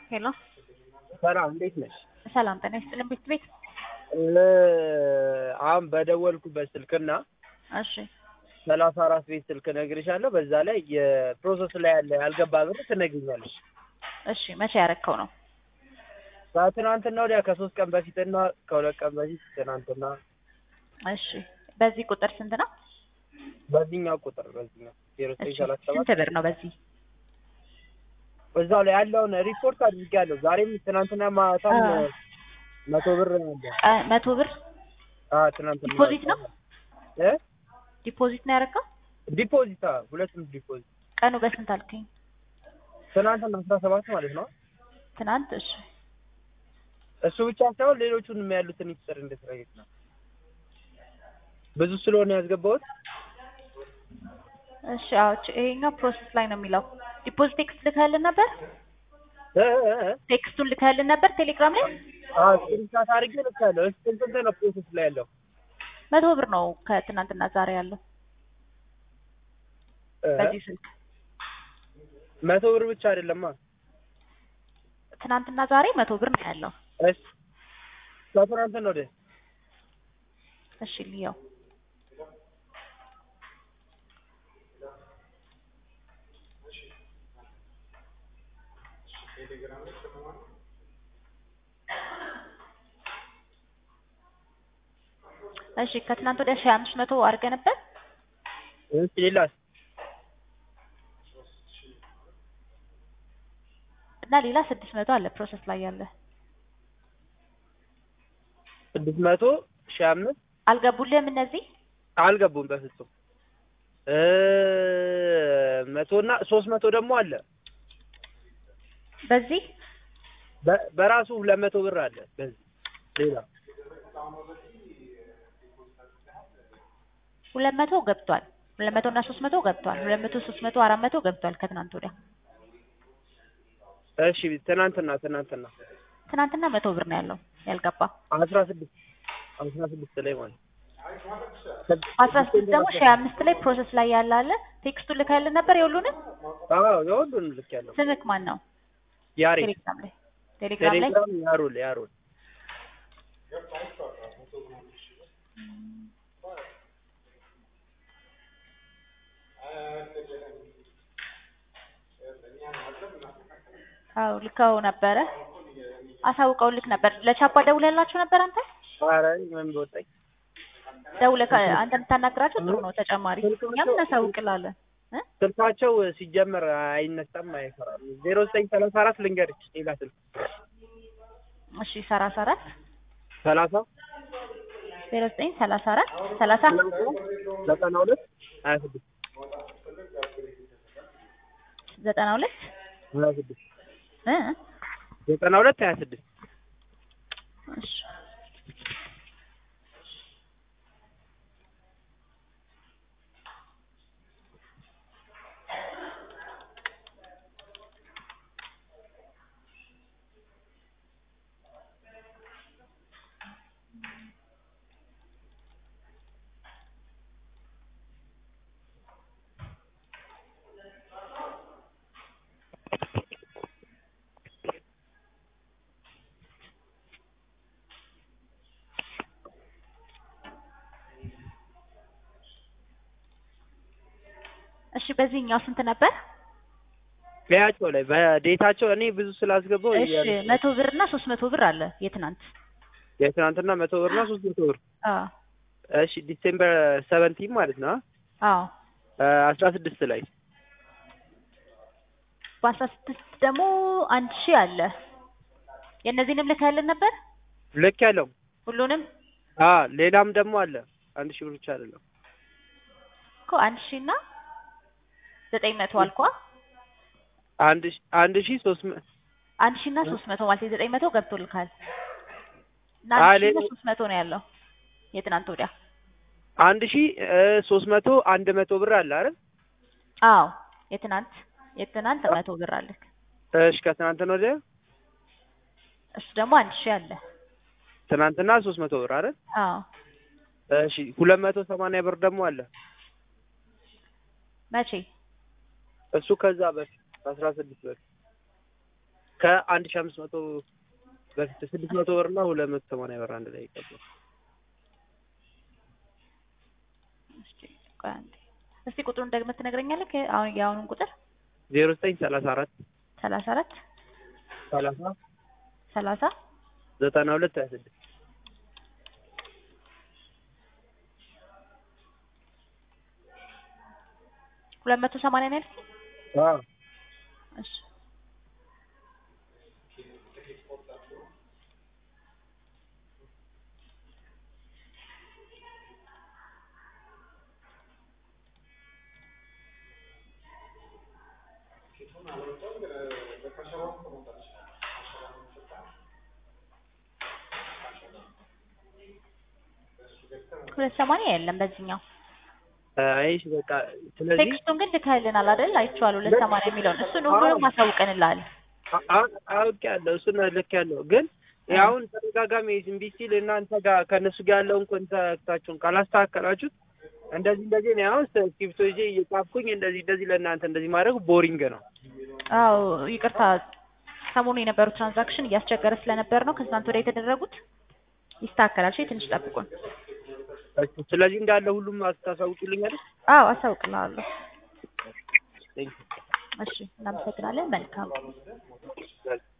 ሄሎ ሰላም እንዴት ነሽ? ሰላም ጤና ይስጥልኝ ቤት አሁን በደወልኩበት ስልክና እሺ 34 ቤት ስልክ ነግሬሻለሁ። በዛ ላይ የፕሮሰስ ላይ ያለ ያልገባ ብር ትነግሪኛለሽ። እሺ መቼ ያረከው ነው? ከትናንትና ወዲያ ከ3 ቀን በፊትና ከ2 ቀን በፊት ትናንትና። እሺ በዚህ ቁጥር ስንት ነው? በዚህኛው ቁጥር በዚህኛው 0937 ስንት ብር ነው በዚህ? በዛው ላይ ያለውን ሪፖርት አድርጌያለሁ። ዛሬም ትናንትና ማታም 100 ብር ነው ያለው። 100 ብር? ትናንትና ዲፖዚት ነው? ዲፖዚት ነው ያረከው? ዲፖዚት ሁለቱም ዲፖዚት። ቀኑ በስንት አልከኝ? ትናንትና 17 ማለት ነው። ትናንት እሺ። እሱ ብቻ ሳይሆን ሌሎቹንም ያሉትን ይስጥር እንደተረጋግጥ ነው። ብዙ ስለሆነ ያስገባሁት። እሺ አውጭ ይሄኛው ፕሮሰስ ላይ ነው የሚለው። ዲፖዚት ቴክስት ልከህልን ነበር? ቴክስቱን ልከህልን ነበር ቴሌግራም ላይ? ስክሪንሻት አድርጌ ልካለሁ። ስንት ነው ፕሮሰስ ላይ ያለው? 100 ብር ነው ከትናንትና ዛሬ ያለው። በዚህ ስልክ 100 ብር ብቻ አይደለማ። ትናንትና ዛሬ 100 ብር ነው ያለው። እሺ ከትናንትና ወዲያ እሺ ልየው። እሺ ከትናንት ወዲያ 1500 አድርገህ ነበር? እሺ ሌላስ? እና ሌላ 600 አለ ፕሮሰስ ላይ ያለ። 600 1500 አልገቡልህም እነዚህ? አልገቡም በፍጹም። 100 እና 300 ደግሞ አለ። በዚህ በራሱ 200 ብር አለ በዚህ ሌላ 200 ገብቷል። 200 እና 300 ገብቷል። 200 300 400 ገብቷል ከትናንት ወዲያ። እሺ ትናንትና 100 ብር ነው ያለው ያልገባ። 16 ላይ ማለት 16 ደግሞ 5 ላይ ፕሮሰስ ላይ ያለ አለ። ቴክስቱ ልከህልን ነበር የሁሉንም? የሁሉንም ልኬያለሁ። ስምክ ማን ነው? ያሬ ቴሌግራም ላይ ያሩል አው ልከው ነበረ። አሳውቀው ልክ ነበር። ለቻፓ ደውለላችሁ ነበር አንተ? ኧረ ምን በወጣኝ። ደውለህ አንተ የምታናግራቸው ጥሩ ነው። ተጨማሪ እኛም እናሳውቅላለን። ስልካቸው ሲጀመር አይነሳም አይሰራም። 0934 ልንገርሽ ሌላ ስልክ። እሺ 34 30 0934 30 92 26 92 26 92 26 እሺ እሺ በዚህኛው ስንት ነበር? በያቸው ላይ በዴታቸው እኔ ብዙ ስላስገባው እሺ 100 ብር እና 300 ብር አለ የትናንትና 100 ብር እና 300 ብር። እሺ ዲሴምበር 17 ማለት ነው። 16 ላይ በ16 ደግሞ 1000 አለ። የእነዚህንም ልከህልን ነበር? ልክ ያለው ሁሉንም? ሌላም ደግሞ አለ 1000 ብር ብቻ አይደለም እኮ 1000 እና 900 አልኳ። 1300 1000 እና 300 ማለት 900 ገብቶልካል። እና 300 ነው ያለው የትናንት ወዲያ 1300 100 ብር አለ አይደል? አዎ የትናንት 100 ብር አለክ። እሺ ከትናንት ነው ወዲያ እሱ ደግሞ 1000 አለ። ትናንትና 300 ብር አይደል? አዎ እሺ 280 ብር ደግሞ አለ። መቼ? እሱ ከዛ በፊት 16 ብር ከ1500 በፊት 600 ብር እና 280 ብር አንድ ላይ ይቀበል። እስቲ ቁጥሩን ደግመህ ትነግረኛለህ? አሁን ያውኑን ቁጥር 0934 34 30 30 92 26 280 ነው። አዎ እሺ ሁለት ሰማንያ የለም በዚህኛው። አይሽ በቃ ስለዚህ ቴክስቱን ግን ልከህልናል አይደል? አይቼዋለሁ 280 የሚለውን እሱን ሁሉንም አሳውቀንልሃል። አውቄያለሁ እሱን ልኬያለሁ። ግን አሁን ተደጋጋሚ ዝም ቢል እናንተ ጋር ከነሱ ጋር ያለውን ኮንታክታችሁን ካላስተካከላችሁት እንደዚህ ነው። አሁን ስክሪፕቶ ይዤ እየጻፍኩኝ እንደዚህ ለእናንተ እንደዚህ ማድረግ ቦሪንግ ነው። አዎ ይቅርታ፣ ሰሞኑ የነበሩት ትራንዛክሽን እያስቸገረ ስለነበር ነው ከትናንት ወዲያ የተደረጉት። ይስተካከላል። እሺ ትንሽ ጠብቁን። ስለዚህ እንዳለ ሁሉም አስታውቁልኝ አይደል? አዎ አሳውቅልሃለሁ። እሺ እናመሰግናለን። መልካም